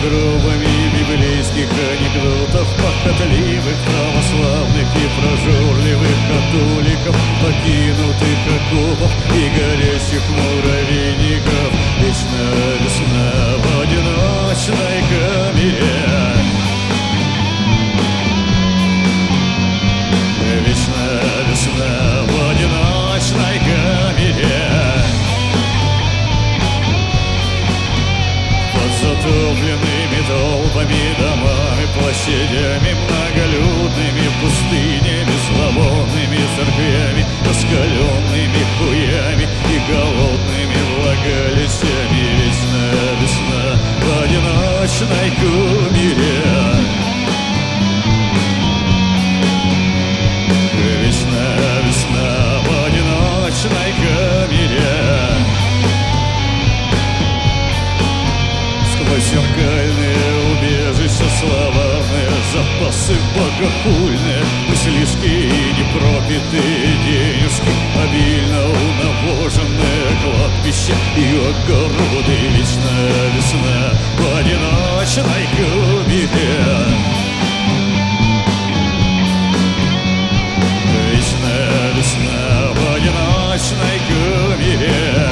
сугробами библейских анекдотов, похотливых православных и прожорливых католиков, покинутых окопов и горящих муравейников. Вечная весна в одиночной камере. Вечная весна в одиночной камере. Под затопленными толпами, домами, площадями, многолюдными пустынями, зловонными церквями, раскаленными хуями и голодными влагалищами. Вечная весна в одиночной камере. Вечная весна в одиночной камере. Сквозь зеркальные убежища словарные запасы богохульные, мыслишки и непропитые денежки, обильно унавоженные кладбища и огороды. Вечная весна в одиночной камере. Вечная весна в одиночной камере.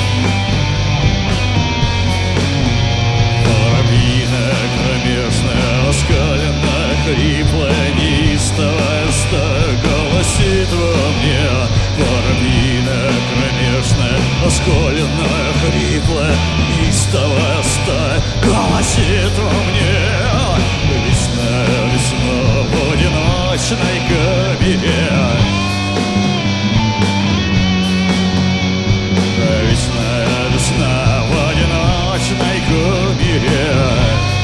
Воробьиная кромешная, оскаленная, хриплая, неистовая стая голосит во мне. Воробьиная кромешная, оскаленная, хриплая, неистовая стая голосит во мне. Вечная весна в одиночной камере. Вечная весна в одиночной камере.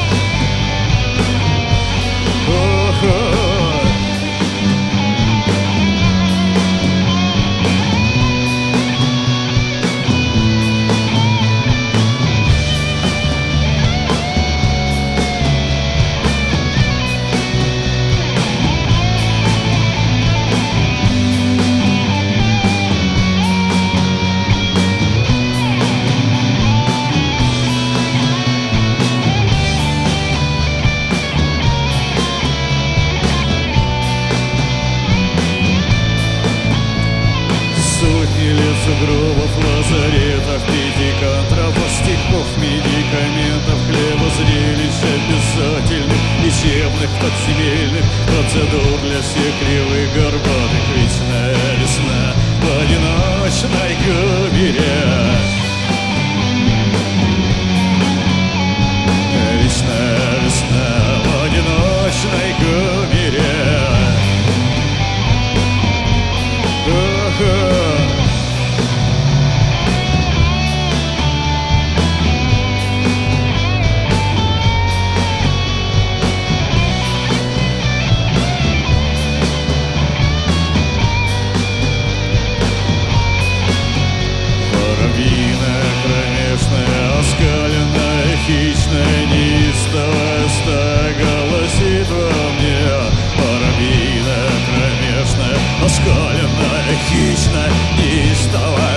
Сугробов, лазаретов, пятикантропов, стихов, медикаментов, хлеба, зрелищ обязательных, лечебных, подземельных, процедур для всех кривых, горбатых. Вечная весна в одиночной камере. Вечная весна в одиночной камере. Воробьиная кромешная, оскаленная, хищная, неистовая стая голосит во мне. Воробьиная кромешная, оскаленная, хищная, неистовая